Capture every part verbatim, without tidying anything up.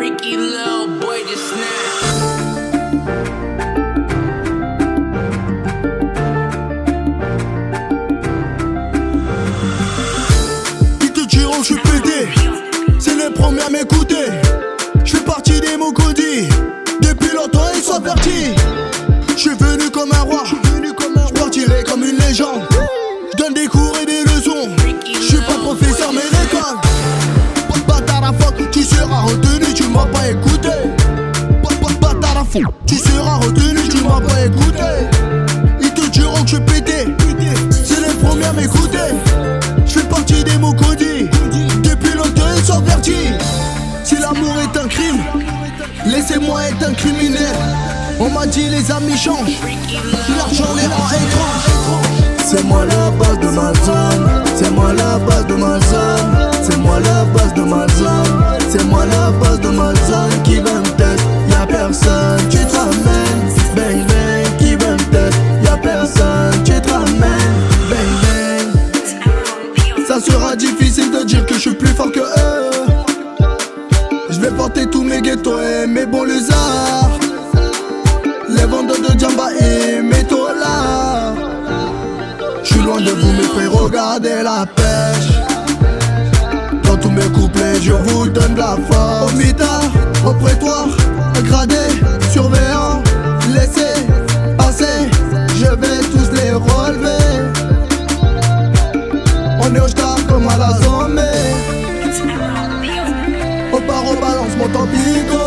Freaky little boy just snapped. Ils te diront que je suis pété, c'est les premiers à m'écouter. Je fais partie des Mokodi, depuis longtemps ils sont avertis. Je suis venu comme un roi, je partirai comme une légende. Je donne des cours et des leçons, je suis pas professeur mais l'école. Bâtard à fuck, tu seras retenu, tu m'as pas écouté. Bâtard à fuck, tu seras retenu, tu m'as pas écouté. Ils te diront que je suis pété, c'est les premiers à m'écouter. Je fais partie des Mokodi, depuis longtemps ils sont avertis. Si l'amour est un crime, laissez-moi être un criminel. On m'a dit les amis changent, l'argent les rend étranges. C'est moi la base de ma zone, c'est moi la base de ma zone, c'est moi la base de ma zone, c'est moi la base de ma zone. Qui va me tête, y'a personne, tu te ramènes, bang bang. Qui va me tête, y'a personne, tu te ramènes, bang bang. Ça sera difficile de dire que je suis plus fort que eux. Je vais porter tous mes ghettos et mes bons lézards, les vendeurs de djamba et mes tolards. J'suis loin de vous mes frères, regardez la pêche. Dans tous mes couplets, je vous donne de la force. Au mitard, au prétoire, gradé, surveillant, laissez passer, je vais tous les relever. On est au star comme à la zombie. Au bar, au balance, mon tampico.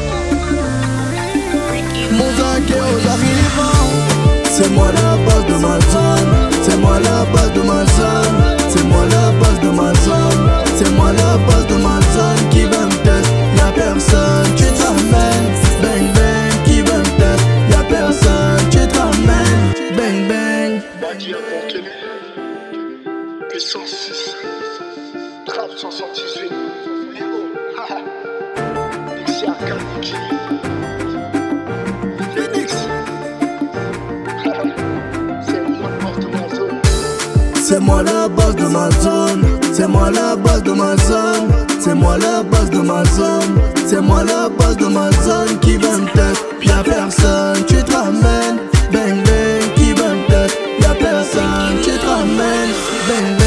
Mon zinc et aux arrivants. C'est moi la base de ma zone, c'est moi la base de ma zone, c'est moi la base de ma zone, c'est moi la base de ma zone. Qui va me tête, y'a personne, tu te ramènes, bang bang. Qui va me tête, y'a personne, tu te ramènes, bang bang. Badi à Montpellier, P cent six, Trap cent soixante-dix-huit, Léo, haha, Nixie Arcanique. C'est moi la base de ma zone, c'est moi la base de ma zone, c'est moi la base de ma zone, c'est moi la base de ma zone. Qui va me tête, y'a personne, tu te ramènes, bang bang. Qui va me tête, y'a personne, tu te ramènes, bang bang.